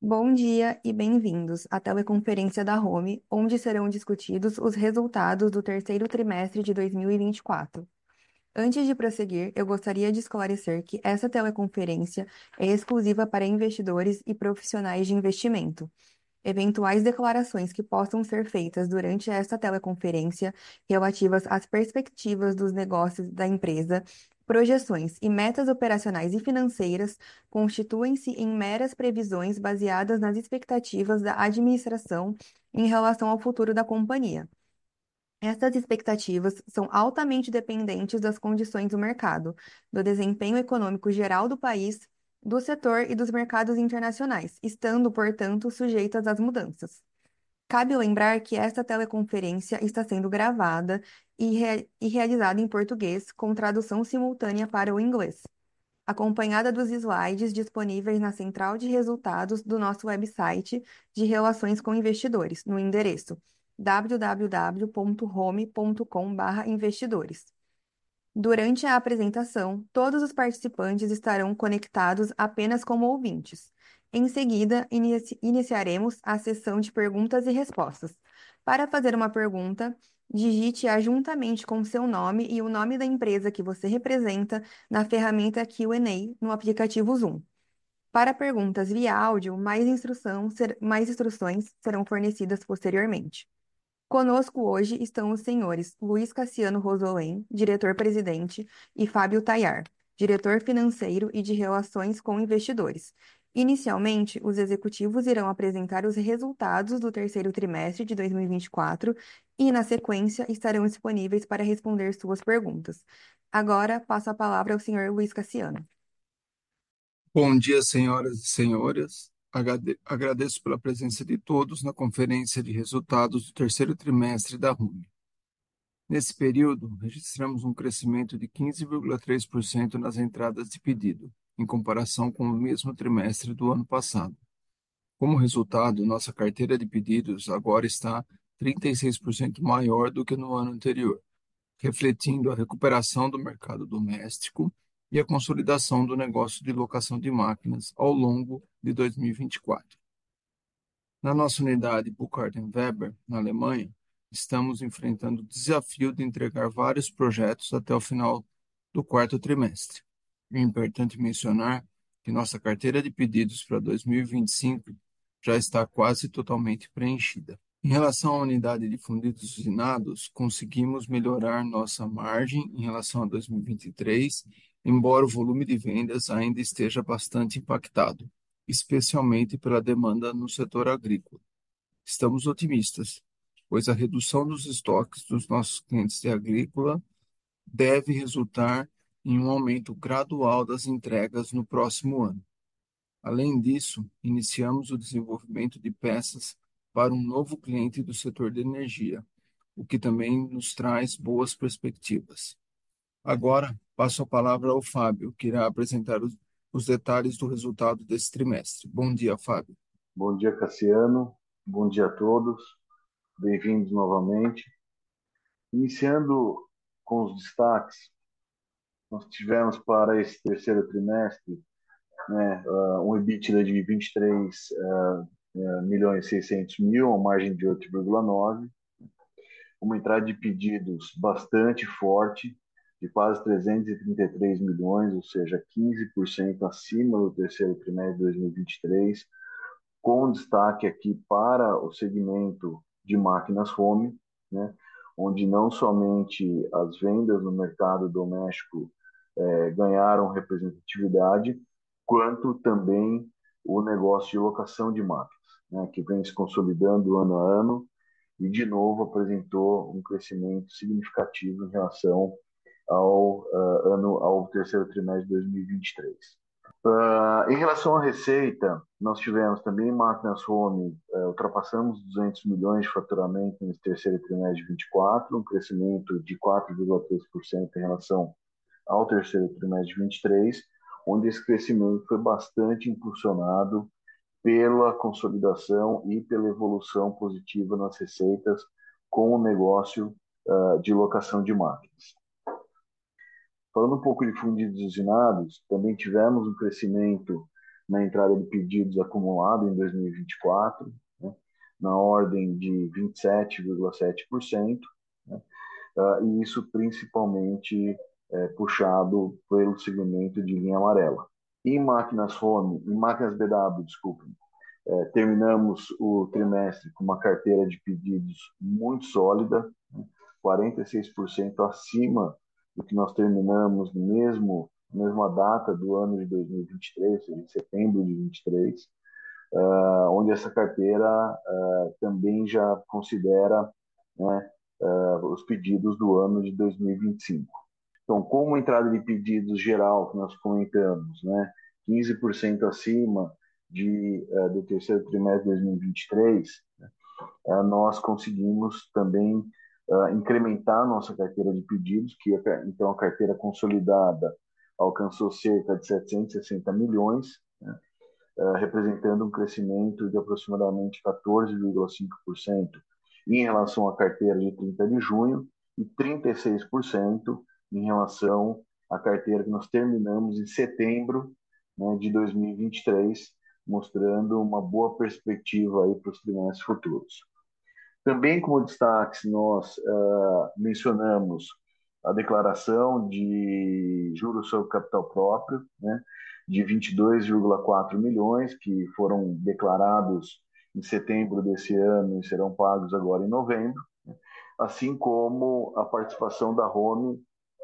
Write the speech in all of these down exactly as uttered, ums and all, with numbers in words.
Bom dia e bem-vindos à teleconferência da Home, onde serão discutidos os resultados do terceiro trimestre de dois mil e vinte e quatro. Antes de prosseguir, eu gostaria de esclarecer que essa teleconferência é exclusiva para investidores e profissionais de investimento. Eventuais declarações que possam ser feitas durante esta teleconferência relativas às perspectivas dos negócios da empresa, projeções e metas operacionais e financeiras constituem-se em meras previsões baseadas nas expectativas da administração em relação ao futuro da companhia. Estas expectativas são altamente dependentes das condições do mercado, do desempenho econômico geral do país, do setor e dos mercados internacionais, estando, portanto, sujeitas às mudanças. Cabe lembrar que esta teleconferência está sendo gravada e, rea- e realizada em português, com tradução simultânea para o inglês, acompanhada dos slides disponíveis na central de resultados do nosso website de relações com investidores, no endereço w w w ponto home ponto com barra investidores. Durante a apresentação, todos os participantes estarão conectados apenas como ouvintes. Em seguida, inici- iniciaremos a sessão de perguntas e respostas. Para fazer uma pergunta, digite-a juntamente com seu nome e o nome da empresa que você representa na ferramenta Q and A no aplicativo Zoom. Para perguntas via áudio, mais instrução ser- mais instruções serão fornecidas posteriormente. Conosco hoje estão os senhores Luiz Cassiano Rosolém, diretor-presidente, e Fábio Tayar, diretor financeiro e de relações com investidores. Inicialmente, os executivos irão apresentar os resultados do terceiro trimestre de dois mil e vinte e quatro e, na sequência, estarão disponíveis para responder suas perguntas. Agora, passo a palavra ao senhor Luiz Cassiano. Bom dia, senhoras e senhores. Agrade- Agradeço pela presença de todos na conferência de resultados do terceiro trimestre da Rumo. Nesse período, registramos um crescimento de quinze vírgula três por cento nas entradas de pedido, em comparação com o mesmo trimestre do ano passado. Como resultado, nossa carteira de pedidos agora está trinta e seis por cento maior do que no ano anterior, refletindo a recuperação do mercado doméstico e a consolidação do negócio de locação de máquinas ao longo de dois mil e vinte e quatro. Na nossa unidade Burkhardt Weber, na Alemanha, estamos enfrentando o desafio de entregar vários projetos até o final do quarto trimestre. É importante mencionar que nossa carteira de pedidos para dois mil e vinte e cinco já está quase totalmente preenchida. Em relação à unidade de fundidos usinados, conseguimos melhorar nossa margem em relação a dois mil e vinte e três, embora o volume de vendas ainda esteja bastante impactado, especialmente pela demanda no setor agrícola. Estamos otimistas, pois a redução dos estoques dos nossos clientes de agrícola deve resultar em um aumento gradual das entregas no próximo ano. Além disso, iniciamos o desenvolvimento de peças para um novo cliente do setor de energia, o que também nos traz boas perspectivas. Agora, passo a palavra ao Fábio, que irá apresentar os, os detalhes do resultado desse trimestre. Bom dia, Fábio. Bom dia, Cassiano. Bom dia a todos. Bem-vindos novamente. Iniciando com os destaques, nós tivemos para esse terceiro trimestre, né, uh, um EBITDA de vinte e três uh, uh, milhões e seiscentos mil, uma margem de oito vírgula nove, uma entrada de pedidos bastante forte, de quase trezentos e trinta e três milhões, ou seja, quinze por cento acima do terceiro trimestre de dois mil e vinte e três, com destaque aqui para o segmento de máquinas home, né, onde não somente as vendas no mercado doméstico eh, ganharam representatividade, quanto também o negócio de locação de máquinas, né, que vem se consolidando ano a ano e, de novo, apresentou um crescimento significativo em relação ao, uh, ano, ao terceiro trimestre de dois mil e vinte e três. Uh, em relação à receita, nós tivemos também máquinas home, uh, ultrapassamos duzentos milhões de faturamento nesse terceiro trimestre de vinte e quatro, um crescimento de quatro vírgula três por cento em relação ao terceiro trimestre de vinte e três, onde esse crescimento foi bastante impulsionado pela consolidação e pela evolução positiva nas receitas com o negócio uh, de locação de máquinas. Falando um pouco de fundidos usinados, também tivemos um crescimento na entrada de pedidos acumulado em dois mil e vinte e quatro, né, na ordem de vinte e sete vírgula sete por cento, né, uh, e isso principalmente é, puxado pelo segmento de linha amarela. Em máquinas home, em máquinas B W, desculpa, é, terminamos o trimestre com uma carteira de pedidos muito sólida, né, quarenta e seis por cento acima do que nós terminamos no mesmo mesma data do ano de dois mil e vinte e três, em setembro de vinte e três, uh, onde essa carteira uh, também já considera, né, uh, os pedidos do ano de dois mil e vinte e cinco. Então, como a entrada de pedidos geral que nós comentamos, né, quinze por cento acima de, uh, do terceiro trimestre de dois mil e vinte e três, uh, nós conseguimos também uh, incrementar a nossa carteira de pedidos, que é, então a carteira consolidada alcançou cerca de setecentos e sessenta milhões, né, uh, representando um crescimento de aproximadamente quatorze vírgula cinco por cento em relação à carteira de trinta de junho e trinta e seis por cento em relação à carteira que nós terminamos em setembro, né, de dois mil e vinte e três, mostrando uma boa perspectiva aí para os trimestres futuros. Também como destaque, nós uh, mencionamos a declaração de juros sobre capital próprio, né, de vinte e dois vírgula quatro milhões, que foram declarados em setembro desse ano e serão pagos agora em novembro, né, assim como a participação da Home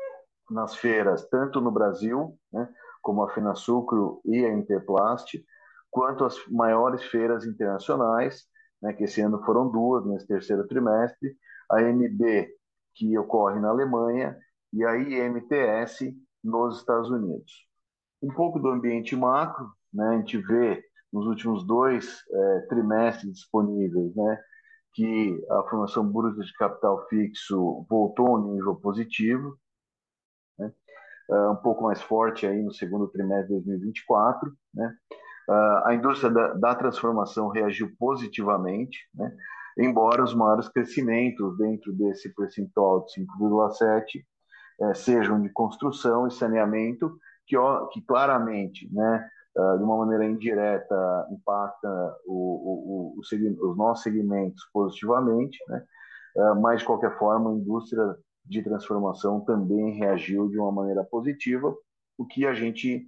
nas feiras, tanto no Brasil, né, como a Finasucro e a Interplast, quanto as maiores feiras internacionais, né, que esse ano foram duas nesse terceiro trimestre, a M B, que ocorre na Alemanha, e a I M T S nos Estados Unidos. Um pouco do ambiente macro, né, a gente vê nos últimos dois é, trimestres disponíveis, né, que a formação bruta de capital fixo voltou ao nível positivo, né, uh, um pouco mais forte aí no segundo trimestre de dois mil e vinte e quatro, né? Uh, a indústria da, da transformação reagiu positivamente, né? Embora os maiores crescimentos dentro desse percentual de cinco vírgula sete eh, sejam de construção e saneamento, que, ó, que claramente, né, uh, de uma maneira indireta, impacta o, o, o, o, os nossos segmentos positivamente, né? Uh, mas, de qualquer forma, a indústria de transformação também reagiu de uma maneira positiva, o que a gente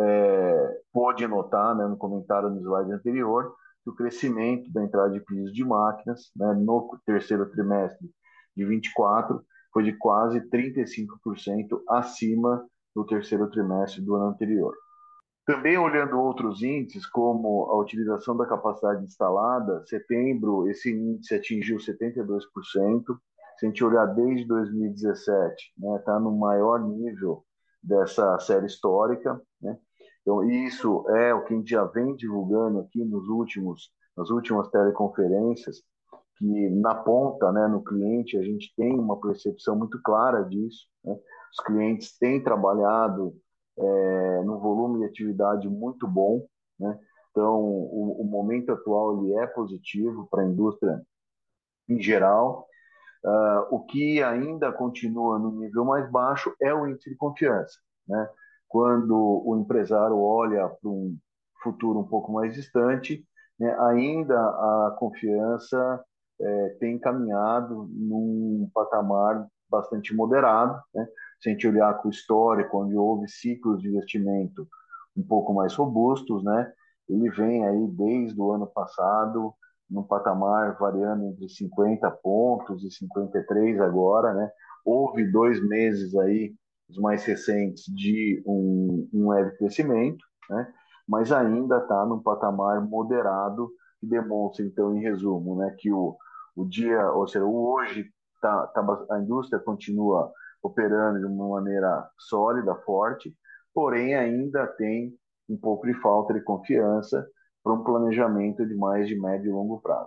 é, pôde notar, né, no comentário no slide anterior, que o crescimento da entrada de pedidos de máquinas, né, no terceiro trimestre de vinte e quatro foi de quase trinta e cinco por cento acima do terceiro trimestre do ano anterior. Também olhando outros índices, como a utilização da capacidade instalada, setembro esse índice atingiu setenta e dois por cento. Se a gente olhar desde dois mil e dezessete, está, né, tá no maior nível dessa série histórica, né? Então, isso é o que a gente já vem divulgando aqui nos últimos, nas últimas teleconferências, que na ponta, né, no cliente, a gente tem uma percepção muito clara disso, né? Os clientes têm trabalhado é, num volume de atividade muito bom, né? Então, o, o momento atual ele é positivo para a indústria em geral. Uh, o que ainda continua no nível mais baixo é o índice de confiança, né? Quando o empresário olha para um futuro um pouco mais distante, né, ainda a confiança é, tem caminhado num patamar bastante moderado, né? Se a gente olhar com o histórico, onde houve ciclos de investimento um pouco mais robustos, né? Ele vem aí desde o ano passado num patamar variando entre cinquenta pontos e cinquenta e três agora, né? Houve dois meses aí, os mais recentes, de um, um leve crescimento, né? Mas ainda está num patamar moderado, que demonstra, então, em resumo, né, que o, o dia, ou seja, o hoje, tá, tá, a indústria continua operando de uma maneira sólida, forte, porém ainda tem um pouco de falta de confiança para um planejamento de mais de médio e longo prazo.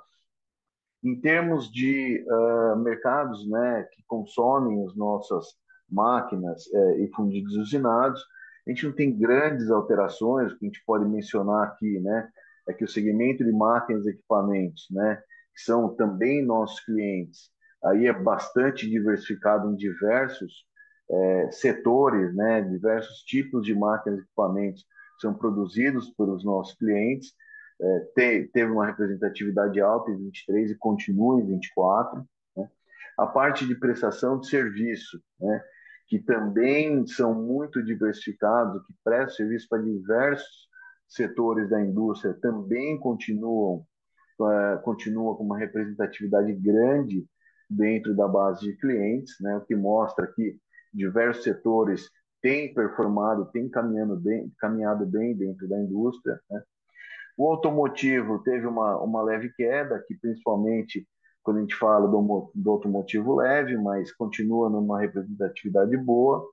Em termos de uh, mercados, né, que consomem as nossas máquinas uh, e fundidos usinados, a gente não tem grandes alterações. O que a gente pode mencionar aqui, né, é que o segmento de máquinas e equipamentos, né, que são também nossos clientes, aí é bastante diversificado em diversos uh, setores, né, diversos tipos de máquinas e equipamentos, são produzidos pelos nossos clientes. É, te, teve uma representatividade alta em vinte e três e continua em vinte e quatro. Né? A parte de prestação de serviço, né? Que também são muito diversificados, que prestam serviço para diversos setores da indústria, também continuam uh, continua com uma representatividade grande dentro da base de clientes, né? O que mostra que diversos setores têm performado, têm caminhando bem, caminhado bem dentro da indústria, né? O automotivo teve uma, uma leve queda, que principalmente quando a gente fala do, do automotivo leve, mas continua numa representatividade boa.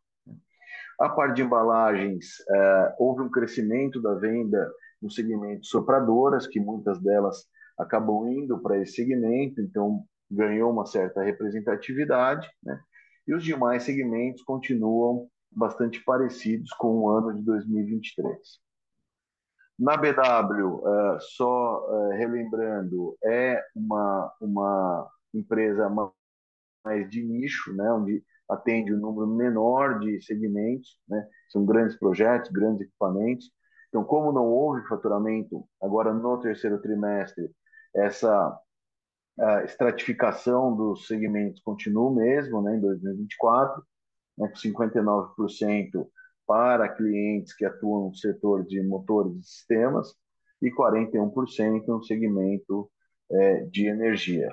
A parte de embalagens, uh, houve um crescimento da venda no segmento sopradoras, que muitas delas acabam indo para esse segmento, então ganhou uma certa representatividade, né? E os demais segmentos continuam bastante parecidos com o ano de dois mil e vinte e três. Na B W, uh, só uh, relembrando, é uma, uma empresa mais de nicho, né, onde atende um número menor de segmentos, né, são grandes projetos, grandes equipamentos. Então, como não houve faturamento agora no terceiro trimestre, essa a estratificação dos segmentos continua mesmo, né, em dois mil e vinte e quatro, né, com cinquenta e nove por cento para clientes que atuam no setor de motores e sistemas e quarenta e um por cento no segmento é, de energia.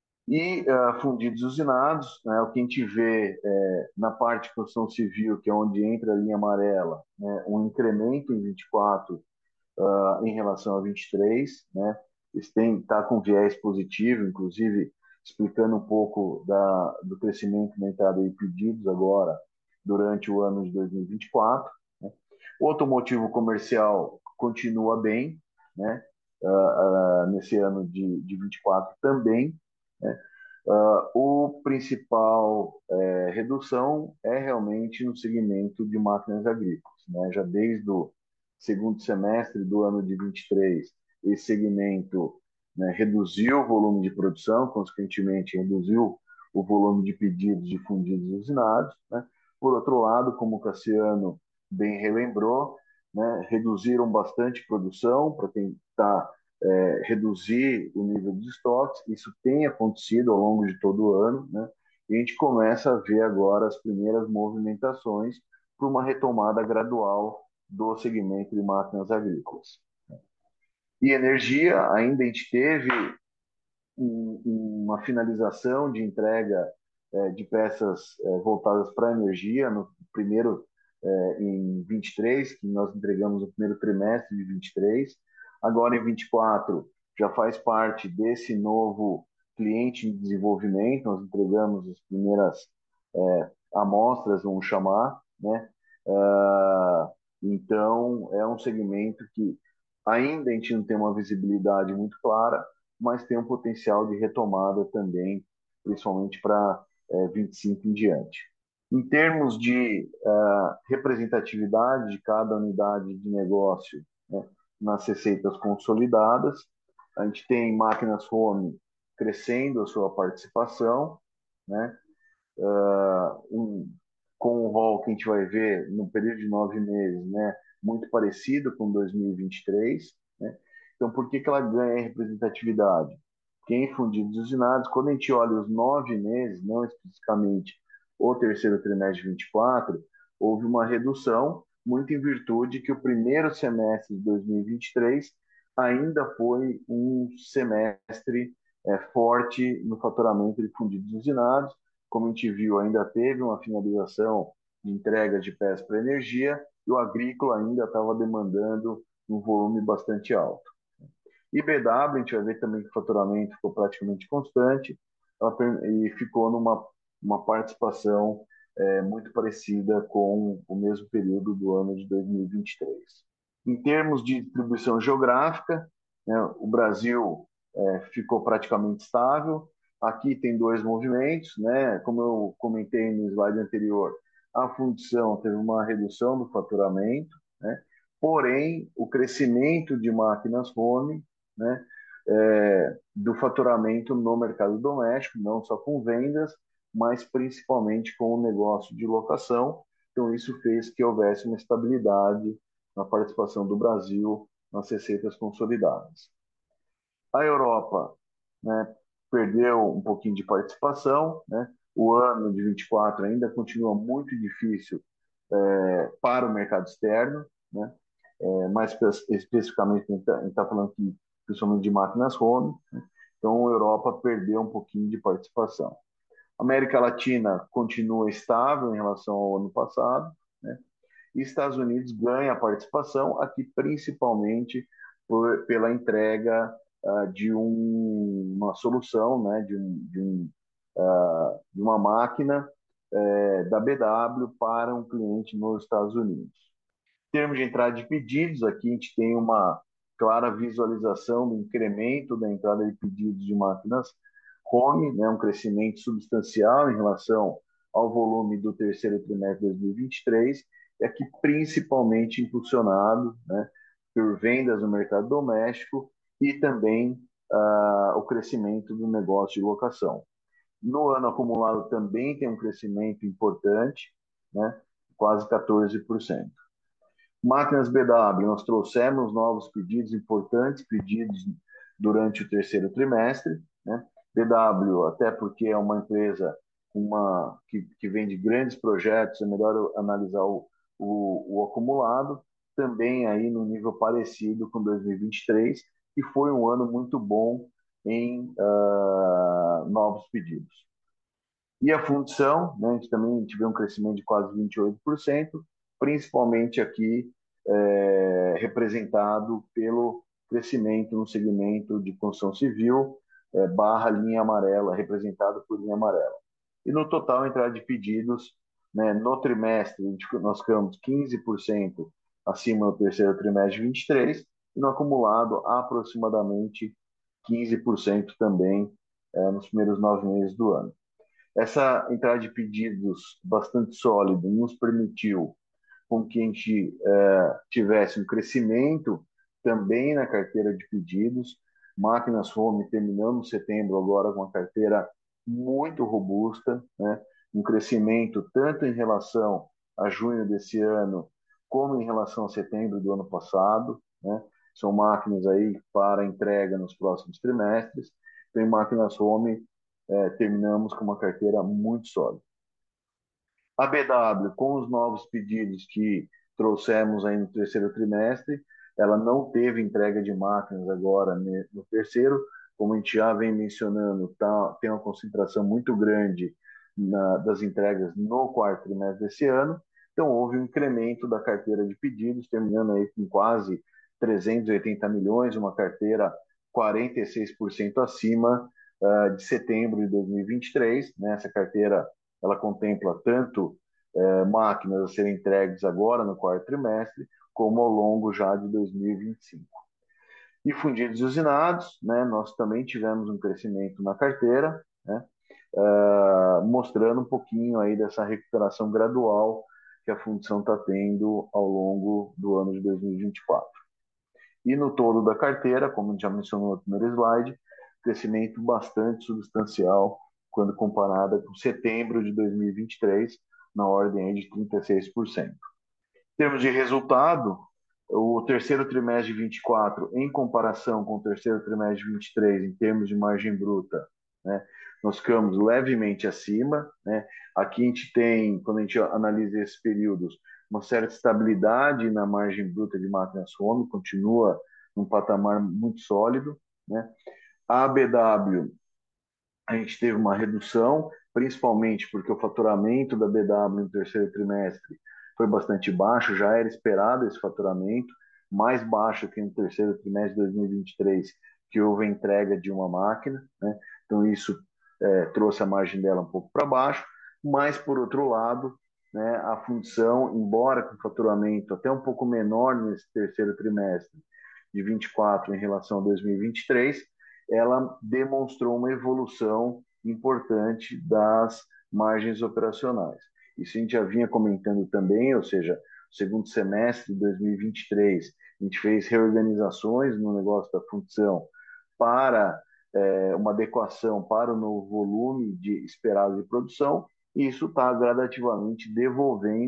E uh, fundidos usinados, né, o que a gente vê é, na parte de construção civil, que é onde entra a linha amarela, né, um incremento em vinte e quatro uh, em relação a vinte e três, né, está com viés positivo, inclusive explicando um pouco da, do crescimento na entrada de pedidos agora durante o ano de dois mil e vinte e quatro. Né. O automotivo comercial continua bem, né, uh, uh, nesse ano de, de vinte e quatro também, né. Uh, o principal é, redução é realmente no segmento de máquinas agrícolas, né? Já desde o segundo semestre do ano de vinte e três, esse segmento, né, reduziu o volume de produção, consequentemente reduziu o volume de pedidos de fundidos usinados, né? Por outro lado, como o Cassiano bem relembrou, né, reduziram bastante produção para tentar é, reduzir o nível de estoques. Isso tem acontecido ao longo de todo o ano, né? E a gente começa a ver agora as primeiras movimentações para uma retomada gradual do segmento de máquinas agrícolas. E energia, ainda a gente teve um, uma finalização de entrega é, de peças é, voltadas para a energia no primeiro é, em vinte e três, que nós entregamos no primeiro trimestre de vinte e três. Agora em vinte e quatro já faz parte desse novo cliente em desenvolvimento, nós entregamos as primeiras é, amostras, vamos chamar, né? Uh, então é um segmento que ainda a gente não tem uma visibilidade muito clara, mas tem um potencial de retomada também, principalmente para é, vinte e cinco em diante. Em termos de uh, representatividade de cada unidade de negócio, né, nas receitas consolidadas, a gente tem máquinas home crescendo a sua participação, né, uh, um, com o rol que a gente vai ver no período de nove meses, né, muito parecido com dois mil e vinte e três. Né? Então, por que, que ela ganha representatividade? Porque em fundidos usinados, quando a gente olha os nove meses, não especificamente o terceiro trimestre de vinte e quatro, houve uma redução, muito em virtude que o primeiro semestre de dois mil e vinte e três ainda foi um semestre é, forte no faturamento de fundidos usinados. Como a gente viu, ainda teve uma finalização de entrega de peças para energia e o agrícola ainda estava demandando um volume bastante alto. E B W, a gente vai ver também que o faturamento ficou praticamente constante e ficou numa uma participação é, muito parecida com o mesmo período do ano de dois mil e vinte e três. Em termos de distribuição geográfica, né, o Brasil é, ficou praticamente estável. Aqui tem dois movimentos, né? Como eu comentei no slide anterior, a fundição teve uma redução do faturamento, né? Porém, o crescimento de máquinas home, né, é, do faturamento no mercado doméstico, não só com vendas, mas principalmente com o negócio de locação. Então, isso fez que houvesse uma estabilidade na participação do Brasil nas receitas consolidadas. A Europa, né, perdeu um pouquinho de participação, né? O ano de vinte e quatro ainda continua muito difícil é, para o mercado externo, né? É, mais especificamente, a gente está falando aqui principalmente de máquinas home, né? Então a Europa perdeu um pouquinho de participação. A América Latina continua estável em relação ao ano passado, né? E Estados Unidos ganha participação aqui principalmente por, pela entrega uh, de um, uma solução, né, de, um, de, um, uh, de uma máquina uh, da B W para um cliente nos Estados Unidos. Em termos de entrada de pedidos, aqui a gente tem uma clara visualização do incremento da entrada de pedidos de máquinas home, né, um crescimento substancial em relação ao volume do terceiro trimestre de dois mil e vinte e três, e aqui principalmente impulsionado, né, por vendas no mercado doméstico e também uh, o crescimento do negócio de locação. No ano acumulado também tem um crescimento importante, né, quase quatorze por cento. Máquinas B W, nós trouxemos novos pedidos importantes, pedidos durante o terceiro trimestre, né? B W, até porque é uma empresa uma, que, que vende grandes projetos, é melhor analisar o, o, o acumulado, também aí no nível parecido com dois mil e vinte e três, que foi um ano muito bom em uh, novos pedidos. E a fundição, né, a gente também tivemos um crescimento de quase vinte e oito por cento, principalmente aqui é, representado pelo crescimento no segmento de construção civil, é, barra linha amarela, representado por linha amarela. E no total, a entrada de pedidos, né, no trimestre, nós ficamos quinze por cento acima do terceiro trimestre de vinte e três, e no acumulado, aproximadamente quinze por cento também é, nos primeiros nove meses do ano. Essa entrada de pedidos bastante sólida nos permitiu com que a gente é, tivesse um crescimento também na carteira de pedidos. Máquinas Home terminamos setembro agora com uma carteira muito robusta, né? Um crescimento tanto em relação a junho desse ano, como em relação a setembro do ano passado, né? São máquinas aí para entrega nos próximos trimestres. Tem máquinas Home, é, terminamos com uma carteira muito sólida. A B W, com os novos pedidos que trouxemos aí no terceiro trimestre, ela não teve entrega de máquinas agora no terceiro, como a gente já vem mencionando, tá, tem uma concentração muito grande na, das entregas no quarto trimestre desse ano, então houve um incremento da carteira de pedidos, terminando aí com quase trezentos e oitenta milhões, uma carteira quarenta e seis por cento acima uh, de setembro de dois mil e vinte e três, né? Essa carteira ela contempla tanto é, máquinas a serem entregues agora no quarto trimestre, como ao longo já de dois mil e vinte e cinco. E fundidos e usinados, né, nós também tivemos um crescimento na carteira, né, uh, mostrando um pouquinho aí dessa recuperação gradual que a fundição está tendo ao longo do ano de dois mil e vinte e quatro. E no todo da carteira, como a gente já mencionou no primeiro slide, crescimento bastante substancial quando comparada com setembro de dois mil e vinte e três, na ordem de trinta e seis por cento. Em termos de resultado, o terceiro trimestre de vinte e quatro, em comparação com o terceiro trimestre de vinte e três, em termos de margem bruta, né, nós ficamos levemente acima, né? Aqui a gente tem, quando a gente analisa esses períodos, uma certa estabilidade na margem bruta de máquinas home, continua num patamar muito sólido, né? A B W, a gente teve uma redução, principalmente porque o faturamento da B W no terceiro trimestre foi bastante baixo, já era esperado esse faturamento, mais baixo que no terceiro trimestre de dois mil e vinte e três, que houve a entrega de uma máquina, né? Então isso é, trouxe a margem dela um pouco para baixo, mas por outro lado, né, a função, embora com faturamento até um pouco menor nesse terceiro trimestre de vinte e quatro em relação a dois mil e vinte e três, ela demonstrou uma evolução importante das margens operacionais. Isso a gente já vinha comentando também, ou seja, no segundo semestre de dois mil e vinte e três, a gente fez reorganizações no negócio da função para é, uma adequação para o novo volume de esperado de produção, e isso está gradativamente devolvendo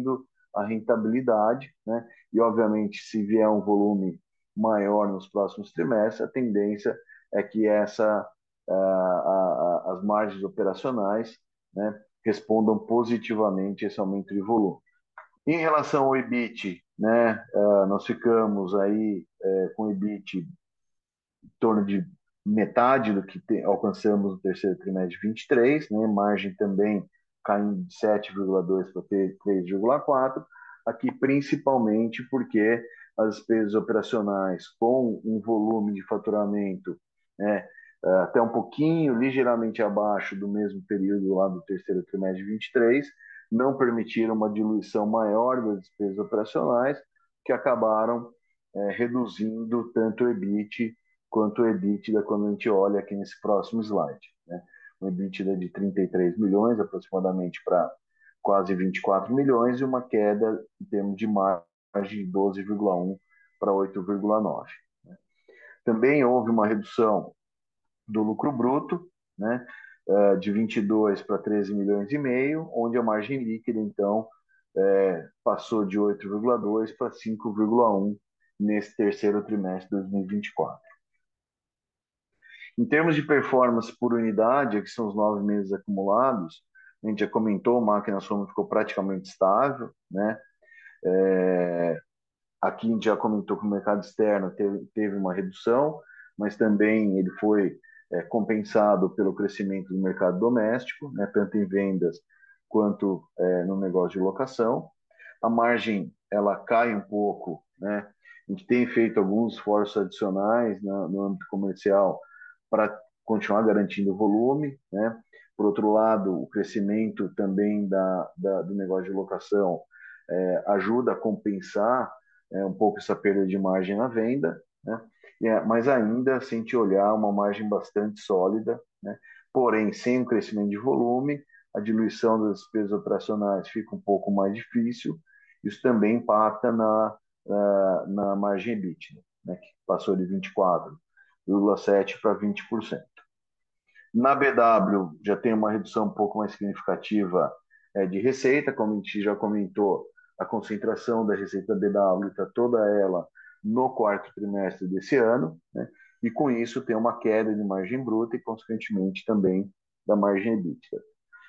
a rentabilidade, né? E, obviamente, se vier um volume maior nos próximos trimestres, a tendência é que essa, a, a, a, as margens operacionais, né, respondam positivamente a esse aumento de volume. Em relação ao E B I T, né, uh, nós ficamos aí uh, com o E B I T em torno de metade do que te, alcançamos no terceiro trimestre de vinte e três, né, margem também caindo de sete vírgula dois para três vírgula quatro, aqui principalmente porque as despesas operacionais com um volume de faturamento, né, até um pouquinho, ligeiramente abaixo do mesmo período lá do terceiro trimestre de vinte e três, não permitiram uma diluição maior das despesas operacionais, que acabaram é, reduzindo tanto o E B I T quanto o EBITDA quando a gente olha aqui nesse próximo slide. Né? Um EBITDA de trinta e três milhões, aproximadamente, para quase vinte e quatro milhões, e uma queda em termos de margem de doze vírgula um para oito vírgula nove. Né? Também houve uma redução do lucro bruto, né, de vinte e dois para treze milhões e meio, onde a margem líquida, então, é, passou de oito vírgula dois para cinco vírgula um nesse terceiro trimestre de dois mil e vinte e quatro. Em termos de performance por unidade, que são os nove meses acumulados, a gente já comentou, a máquina soma ficou praticamente estável, né? É, aqui a gente já comentou que o mercado externo teve, teve uma redução, mas também ele foi é, compensado pelo crescimento do mercado doméstico, né, tanto em vendas quanto é, no negócio de locação. A margem ela cai um pouco, né? A gente tem feito alguns esforços adicionais no, no âmbito comercial para continuar garantindo o volume, né? Por outro lado, o crescimento também da, da do negócio de locação é, ajuda a compensar é, um pouco essa perda de margem na venda, né? É, mas ainda, se a gente olhar, uma margem bastante sólida, né? Porém, sem o crescimento de volume, a diluição das despesas operacionais fica um pouco mais difícil. Isso também impacta na, na, na margem EBITDA, né? Que passou de vinte e quatro vírgula sete por cento para vinte por cento. Na B W, já tem uma redução um pouco mais significativa é, de receita, como a gente já comentou, a concentração da receita da B W está toda ela no quarto trimestre desse ano, né? E com isso tem uma queda de margem bruta e, consequentemente, também da margem EBITDA.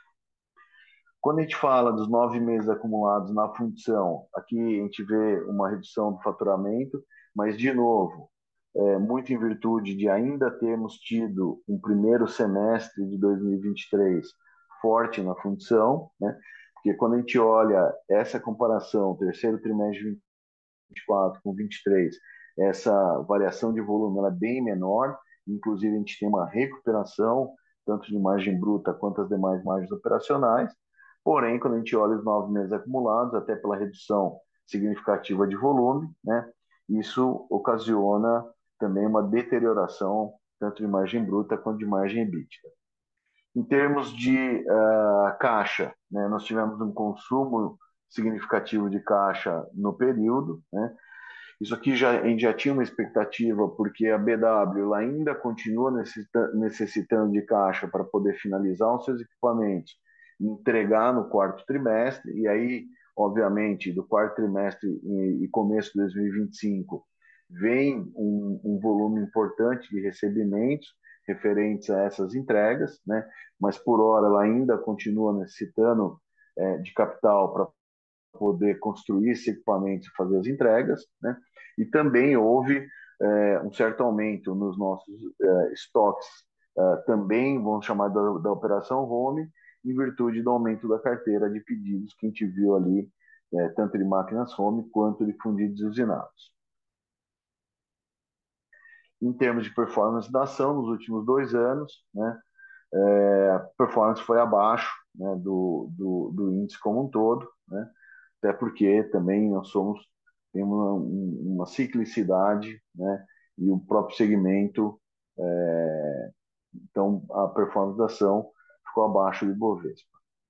Quando a gente fala dos nove meses acumulados na função, aqui a gente vê uma redução do faturamento, mas, de novo, é, muito em virtude de ainda termos tido um primeiro semestre de dois mil e vinte e três forte na função, né? Porque quando a gente olha essa comparação, terceiro trimestre de vinte e quatro com vinte e três, essa variação de volume ela é bem menor, inclusive a gente tem uma recuperação, tanto de margem bruta quanto as demais margens operacionais. Porém, quando a gente olha os nove meses acumulados, até pela redução significativa de volume, né, isso ocasiona também uma deterioração tanto de margem bruta quanto de margem EBITDA. Em termos de uh, caixa, né, nós tivemos um consumo significativo de caixa no período, né? Isso aqui já, a gente já tinha uma expectativa, porque a B W ela ainda continua necessitando de caixa para poder finalizar os seus equipamentos, entregar no quarto trimestre, e aí, obviamente, do quarto trimestre e começo de dois mil e vinte e cinco, vem um, um volume importante de recebimentos referentes a essas entregas, né? Mas por hora ela ainda continua necessitando é, de capital para poder construir esse equipamento e fazer as entregas, né? E também houve é, um certo aumento nos nossos é, estoques, é, também vamos chamar da, da operação home, em virtude do aumento da carteira de pedidos que a gente viu ali, é, tanto de máquinas home quanto de fundidos usinados. Em termos de performance da ação, nos últimos dois anos, né, é, a performance foi abaixo, né, do, do, do índice como um todo, né, até porque também nós somos tem uma, uma ciclicidade, né, e o próprio segmento, é, então a performance da ação ficou abaixo do Ibovespa.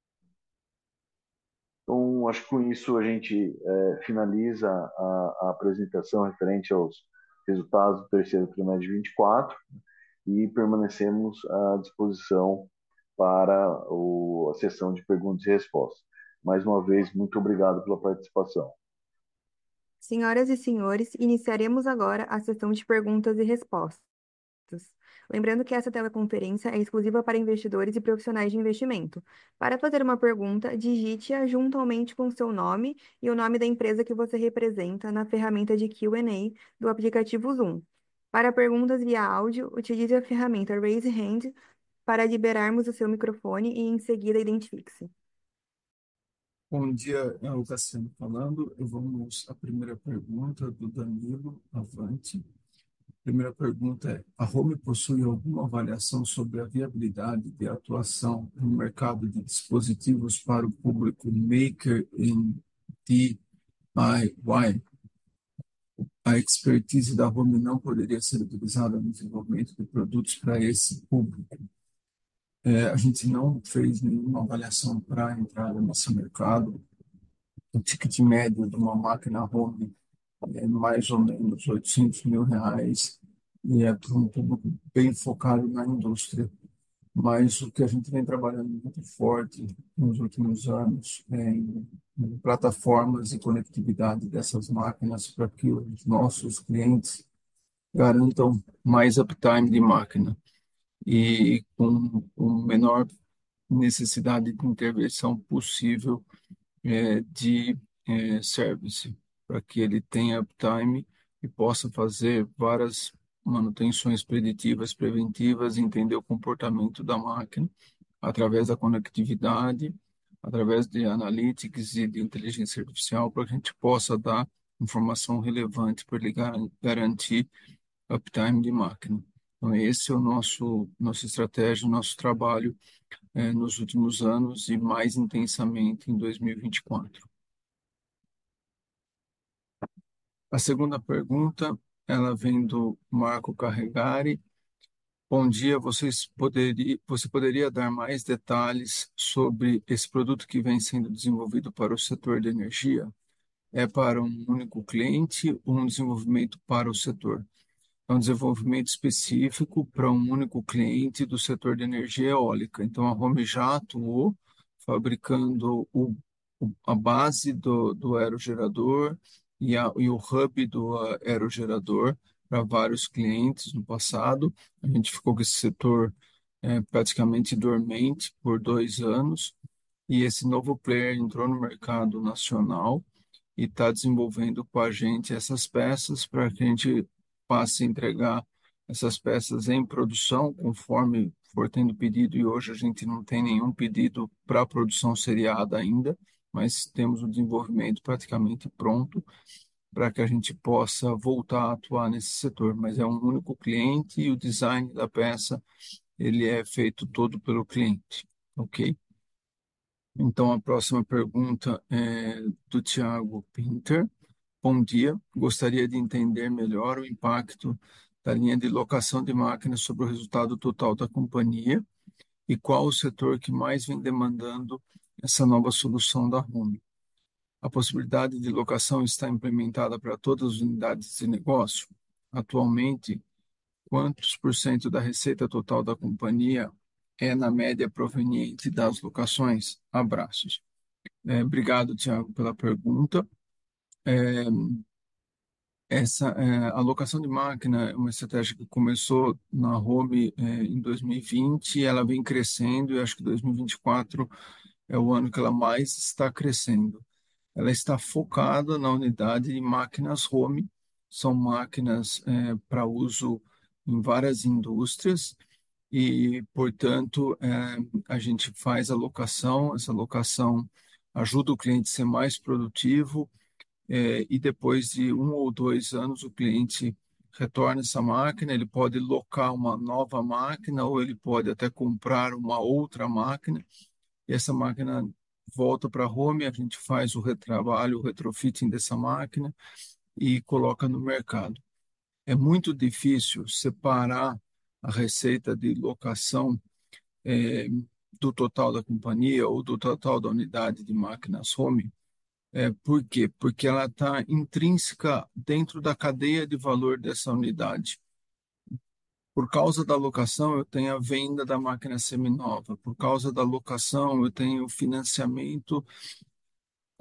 Então, acho que com isso a gente é, finaliza a, a apresentação referente aos resultados do terceiro trimestre de vinte e quatro e permanecemos à disposição para o, a sessão de perguntas e respostas. Mais uma vez, muito obrigado pela participação. Senhoras e senhores, iniciaremos agora a sessão de perguntas e respostas. Lembrando que essa teleconferência é exclusiva para investidores e profissionais de investimento. Para fazer uma pergunta, digite-a juntamente com seu nome e o nome da empresa que você representa na ferramenta de Q and A do aplicativo Zoom. Para perguntas via áudio, utilize a ferramenta Raise Hand para liberarmos o seu microfone e em seguida identifique-se. Bom dia, é o Cassiano falando. Eu vamos à primeira pergunta do Danilo Avante. A primeira pergunta é: a Home possui alguma avaliação sobre a viabilidade de atuação no mercado de dispositivos para o público Maker em D I Y? A expertise da Home não poderia ser utilizada no desenvolvimento de produtos para esse público. É, a gente não fez nenhuma avaliação para entrar nesse mercado. O ticket médio de uma máquina Home é mais ou menos oitocentos mil reais e é para um público bem focado na indústria. Mas o que a gente vem trabalhando muito forte nos últimos anos é em, em plataformas e conectividade dessas máquinas para que os nossos clientes garantam mais uptime de máquina e com, com menor necessidade de intervenção possível é, de é, service, para que ele tenha uptime e possa fazer várias manutenções preditivas, preventivas, entender o comportamento da máquina através da conectividade, através de analytics e de inteligência artificial, para que a gente possa dar informação relevante para ele gar- garantir uptime de máquina. Então, esse é o nosso nossa estratégia, o nosso trabalho eh, nos últimos anos e mais intensamente em dois mil e vinte e quatro. A segunda pergunta, ela vem do Marco Carregari. Bom dia, vocês poderia, você poderia dar mais detalhes sobre esse produto que vem sendo desenvolvido para o setor de energia? É para um único cliente ou um desenvolvimento para o setor? É um desenvolvimento específico para um único cliente do setor de energia eólica. Então, a Home já atuou fabricando o, o- a base do, do aerogerador e, a, e o hub do ah, aerogerador para vários clientes no passado. A gente ficou com esse setor eh, praticamente dormente por dois anos e esse novo player entrou no mercado nacional e está desenvolvendo com a gente essas peças para que a gente passe a entregar essas peças em produção conforme for tendo pedido. E hoje a gente não tem nenhum pedido para produção seriada ainda, mas temos o desenvolvimento praticamente pronto para que a gente possa voltar a atuar nesse setor. Mas é um único cliente e o design da peça ele é feito todo pelo cliente, ok? Então, a próxima pergunta é do Tiago Pinter. Bom dia, gostaria de entender melhor o impacto da linha de locação de máquinas sobre o resultado total da companhia e qual o setor que mais vem demandando essa nova solução da Rumo. A possibilidade de locação está implementada para todas as unidades de negócio? Atualmente, quantos por cento da receita total da companhia é, na média, proveniente das locações? Abraços. É, obrigado, Tiago, pela pergunta. É, essa é, alocação de máquina é uma estratégia que começou na Home é, em dois mil e vinte, e ela vem crescendo e acho que dois mil e vinte e quatro é o ano que ela mais está crescendo. Ela está focada na unidade de máquinas Home, são máquinas é, para uso em várias indústrias e, portanto, é, a gente faz a locação, essa locação ajuda o cliente a ser mais produtivo, é, e depois de um ou dois anos o cliente retorna essa máquina, ele pode locar uma nova máquina ou ele pode até comprar uma outra máquina e essa máquina volta para a home, a gente faz o retrabalho, o retrofitting dessa máquina e coloca no mercado. É muito difícil separar a receita de locação é, do total da companhia ou do total da unidade de máquinas home. É, por quê? Porque ela está intrínseca dentro da cadeia de valor dessa unidade. Por causa da locação, eu tenho a venda da máquina seminova. Por causa da locação, eu tenho o financiamento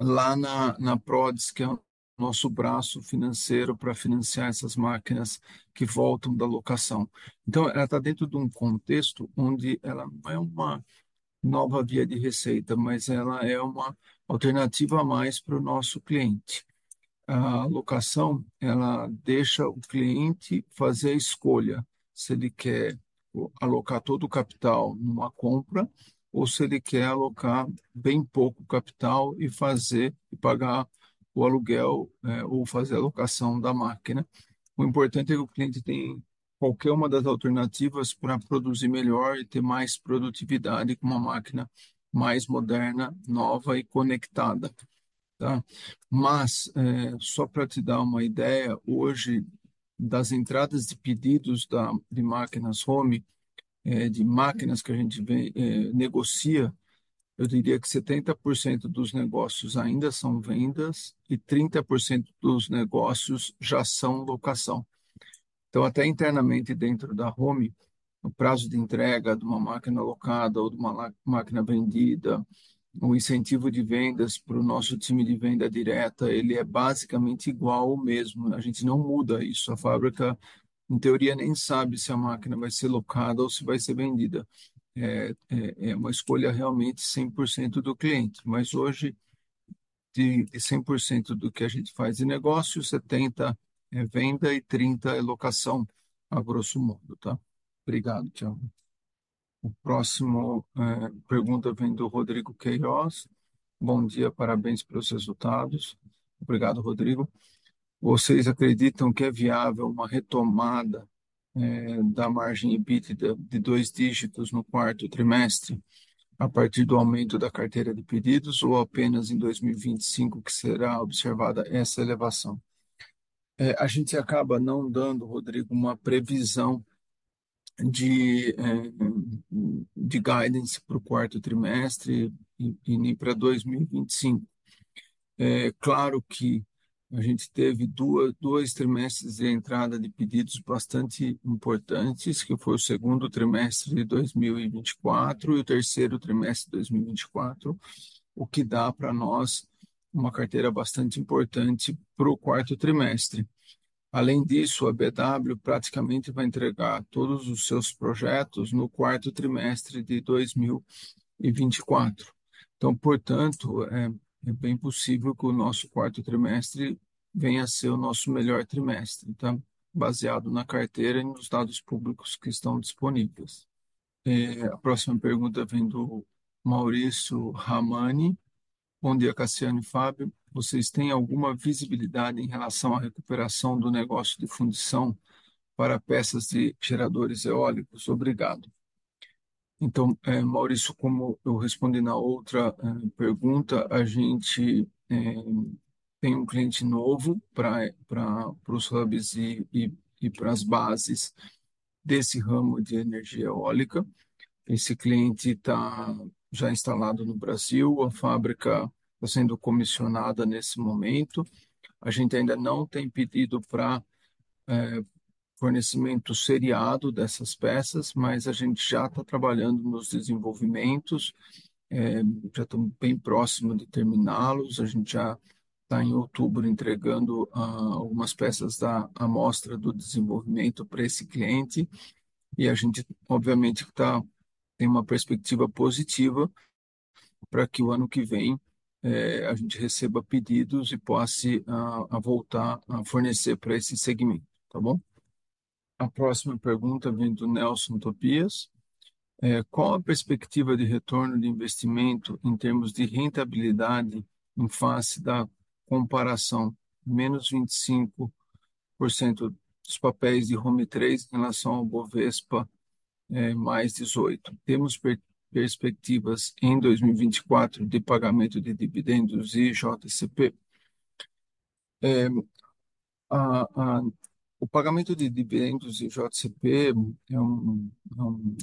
lá na, na Prodes, que é o nosso braço financeiro para financiar essas máquinas que voltam da locação. Então, ela está dentro de um contexto onde ela não é uma nova via de receita, mas ela é uma alternativa a mais para o nosso cliente. A locação, ela deixa o cliente fazer a escolha se ele quer alocar todo o capital numa compra ou se ele quer alocar bem pouco capital e fazer e pagar o aluguel, é, ou fazer a locação da máquina. O importante é que o cliente tenha qualquer uma das alternativas para produzir melhor e ter mais produtividade com uma máquina mais moderna, nova e conectada, tá? Mas, é, só para te dar uma ideia, hoje, das entradas de pedidos da, de máquinas home, é, de máquinas que a gente vê, é, negocia, eu diria que setenta por cento dos negócios ainda são vendas e trinta por cento dos negócios já são locação. Então, até internamente dentro da home, o prazo de entrega de uma máquina locada ou de uma la- máquina vendida, o incentivo de vendas para o nosso time de venda direta, ele é basicamente igual ao mesmo. A gente não muda isso. A fábrica, em teoria, nem sabe se a máquina vai ser locada ou se vai ser vendida. É, é, é uma escolha realmente cem por cento do cliente. Mas hoje, de, de cem por cento do que a gente faz de negócio, setenta por cento é venda e trinta por cento é locação, a grosso modo, tá? Obrigado, Tiago. O próximo, eh, pergunta vem do Rodrigo Queiroz. Bom dia, parabéns pelos resultados. Obrigado, Rodrigo. Vocês acreditam que é viável uma retomada, eh, da margem EBITDA de dois dígitos no quarto trimestre, a partir do aumento da carteira de pedidos, ou apenas em dois mil e vinte e cinco que será observada essa elevação? Eh, a gente acaba não dando, Rodrigo, uma previsão de, eh, de guidance para o quarto trimestre e, e nem para dois mil e vinte e cinco. É claro que a gente teve duas, dois trimestres de entrada de pedidos bastante importantes, que foi o segundo trimestre de dois mil e vinte e quatro e o terceiro trimestre de dois mil e vinte e quatro, o que dá para nós uma carteira bastante importante para o quarto trimestre. Além disso, a B W praticamente vai entregar todos os seus projetos no quarto trimestre de dois mil e vinte e quatro. Então, portanto, é, é bem possível que o nosso quarto trimestre venha a ser o nosso melhor trimestre, tá? Baseado na carteira e nos dados públicos que estão disponíveis. É, a próxima pergunta vem do Maurício Ramani. Bom dia, Cassiano e Fábio. Vocês têm alguma visibilidade em relação à recuperação do negócio de fundição para peças de geradores eólicos? Obrigado. Então, eh, Maurício, como eu respondi na outra, eh, pergunta, a gente, eh, tem um cliente novo para para os hubs e, e, e para as bases desse ramo de energia eólica. Esse cliente está já instalado no Brasil, a fábrica está sendo comissionada nesse momento. A gente ainda não tem pedido para fornecimento seriado dessas peças, mas a gente já está trabalhando nos desenvolvimentos, é, já estamos bem próximo de terminá-los. A gente já está em outubro entregando, ah, algumas peças da amostra do desenvolvimento para esse cliente, e a gente, obviamente, tá, tem uma perspectiva positiva para que o ano que vem, é, a gente receba pedidos e possa, ah, a voltar a fornecer para esse segmento, tá bom? A próxima pergunta vem do Nelson Tobias. É, qual a perspectiva de retorno de investimento em termos de rentabilidade em face da comparação? Menos vinte e cinco por cento dos papéis de Home três em relação ao Bovespa, é, mais dezoito. Temos per perspectivas em dois mil e vinte e quatro de pagamento de dividendos e J C P? É, a, a, o pagamento de dividendos e J C P é um, é um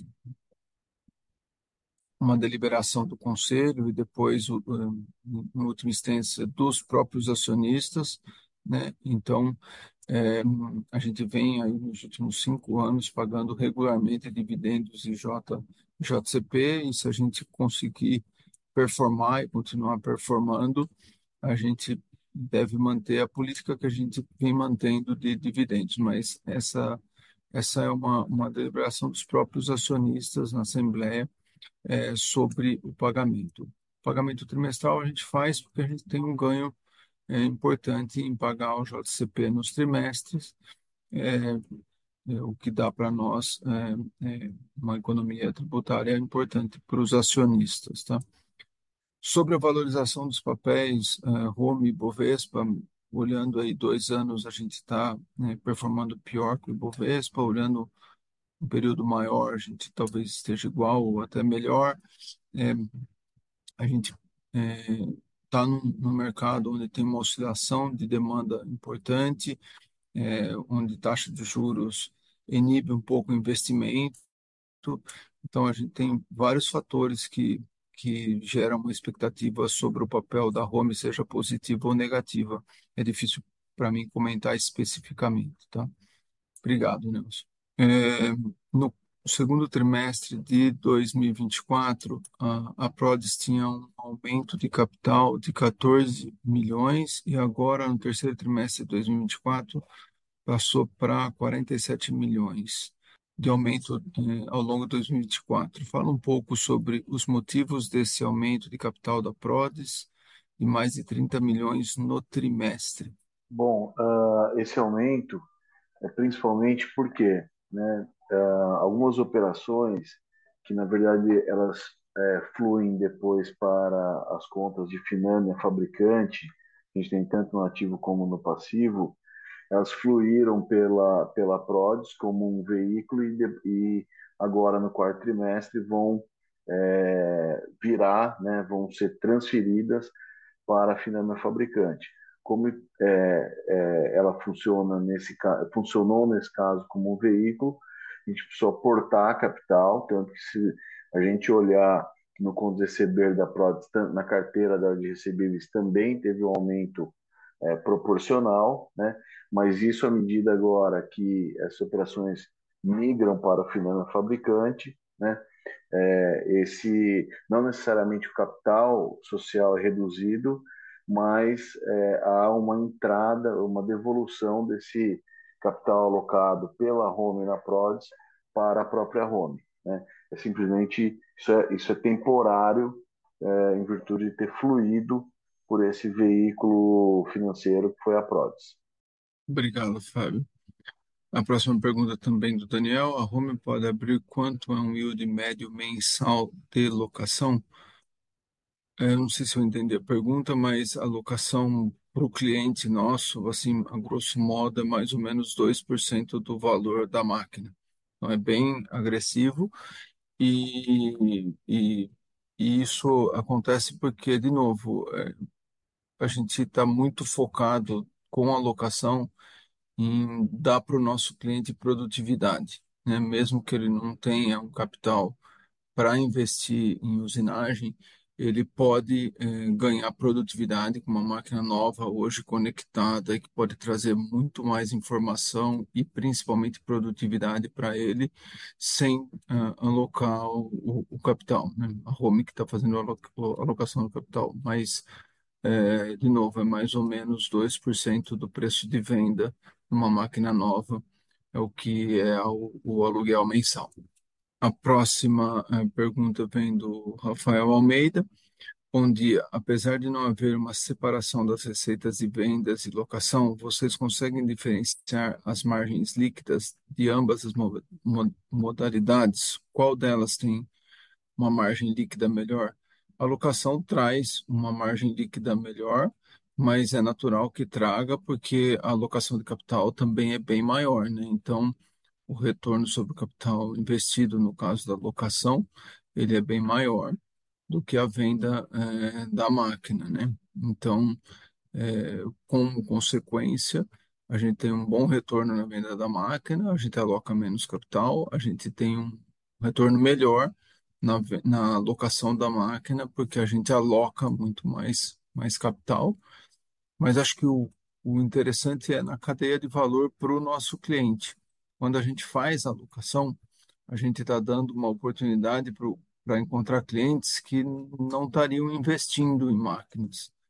uma deliberação do conselho e depois, o- o- em última instância, dos próprios acionistas, né? Então, é, a gente vem aí nos últimos cinco anos pagando regularmente dividendos e J, JCP, e se a gente conseguir performar e continuar performando, a gente deve manter a política que a gente vem mantendo de dividendos, mas essa, essa é uma, uma deliberação dos próprios acionistas na Assembleia, é, sobre o pagamento. O pagamento trimestral a gente faz porque a gente tem um ganho, é, importante em pagar o J C P nos trimestres, é, é, o que dá para nós, é, é, uma economia tributária importante para os acionistas, tá? Sobre a valorização dos papéis, eh, Rumo e Bovespa, olhando aí dois anos, a gente está, né, performando pior que o Bovespa, olhando um período maior, a gente talvez esteja igual ou até melhor. Eh, a gente está num, num mercado onde tem uma oscilação de demanda importante, eh, onde taxa de juros inibe um pouco o investimento. Então, a gente tem vários fatores que, que geram uma expectativa sobre o papel da Home, seja positiva ou negativa. É difícil para mim comentar especificamente, tá? Obrigado, Nelson. É, no segundo trimestre de dois mil e vinte e quatro, a, a Prodis tinha um aumento de capital de quatorze milhões e agora, no terceiro trimestre de dois mil e vinte e quatro, passou para quarenta e sete milhões de aumento, eh, ao longo de dois mil e vinte e quatro. Fala um pouco sobre os motivos desse aumento de capital da Prodis de mais de trinta milhões no trimestre. Bom, uh, esse aumento é principalmente porque, né, uh, algumas operações que, na verdade, elas é, fluem depois para as contas de Finame, a fabricante, a gente tem tanto no ativo como no passivo, elas fluíram pela, pela Prodis como um veículo e, de, e agora no quarto trimestre vão é, virar, né, vão ser transferidas para a Finame Fabricante. Como é, é, ela funciona nesse funcionou nesse caso como um veículo, a gente precisou aportar capital, tanto que se a gente olhar no conto receber da Prodis, na carteira de recebíveis também teve um aumento é, proporcional, né? Mas isso à medida agora que essas operações migram para o Finame Fabricante, né? É, esse não necessariamente o capital social é reduzido, mas é, há uma entrada, uma devolução desse capital alocado pela Home na Prodis para a própria Home, né? É simplesmente isso é, isso é temporário, é, em virtude de ter fluído por esse veículo financeiro que foi a Prodis. Obrigado, Fábio. A próxima pergunta também do Daniel. A Home pode abrir quanto é um yield médio mensal de locação? Eu não sei se eu entendi a pergunta, mas a locação para o cliente nosso, assim, a grosso modo, é mais ou menos dois por cento do valor da máquina. Então, é bem agressivo e, e, e isso acontece porque, de novo, é, a gente está muito focado com a locação em dar para o nosso cliente produtividade, né? Mesmo que ele não tenha um capital para investir em usinagem, ele pode eh, ganhar produtividade com uma máquina nova, hoje conectada, e que pode trazer muito mais informação e principalmente produtividade para ele, sem ah, alocar o, o- o capital, né? A Home que está fazendo a aloca- a alocação do capital, mas, eh, de novo, é mais ou menos dois por cento do preço de venda numa máquina nova, é o que é o, o aluguel mensal. A próxima eh, pergunta vem do Rafael Almeida, onde, apesar de não haver uma separação das receitas de vendas e locação, vocês conseguem diferenciar as margens líquidas de ambas as mo- mo- modalidades? Qual delas tem uma margem líquida melhor? A locação traz uma margem líquida melhor, mas é natural que traga, porque a alocação de capital também é bem maior, né? Então, o retorno sobre o capital investido, no caso da locação, ele é bem maior do que a venda eh, da máquina, né? Então, eh, como consequência, a gente tem um bom retorno na venda da máquina, a gente aloca menos capital, a gente tem um retorno melhor na, ve- na locação da máquina, porque a gente aloca muito mais, mais capital, mas acho que o, o interessante é na cadeia de valor para o nosso cliente. Quando a gente faz a alocação, a gente está dando uma oportunidade para encontrar clientes que não estariam investindo em máquinas.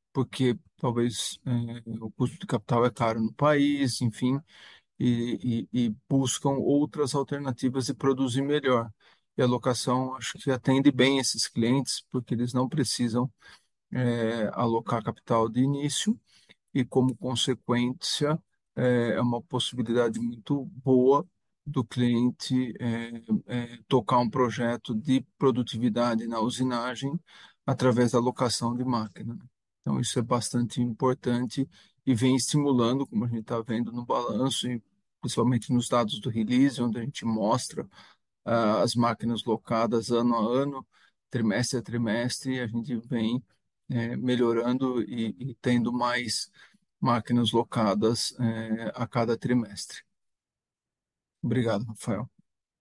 porque talvez eh, o custo de capital é caro no país, enfim, e, e, e buscam outras alternativas de produzir melhor. E a locação acho que atende bem esses clientes, porque eles não precisam eh, alocar capital de início e, como consequência, é é uma possibilidade muito boa do cliente é, é, tocar um projeto de produtividade na usinagem através da locação de máquina, né? Então, isso é bastante importante e vem estimulando, como a gente está vendo no balanço, e principalmente nos dados do release, onde a gente mostra ah, as máquinas locadas ano a ano, trimestre a trimestre, e a gente vem eh, melhorando e, e tendo mais máquinas locadas eh, a cada trimestre. Obrigado, Rafael.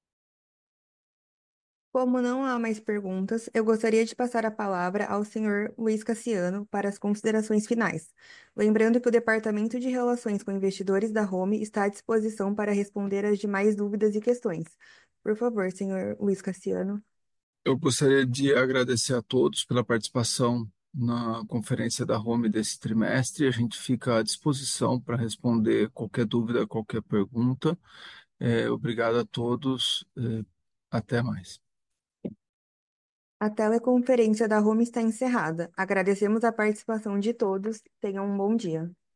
Como não há mais perguntas, eu gostaria de passar a palavra ao senhor Luiz Cassiano para as considerações finais. Lembrando que o Departamento de Relações com Investidores da Home está à disposição para responder às demais dúvidas e questões. Por favor, senhor Luiz Cassiano. Eu gostaria de agradecer a todos pela participação na conferência da Home desse trimestre. A gente fica à disposição para responder qualquer dúvida, qualquer pergunta. Eh, obrigado a todos. Eh, até mais. A teleconferência da Home está encerrada. Agradecemos a participação de todos. Tenham um bom dia.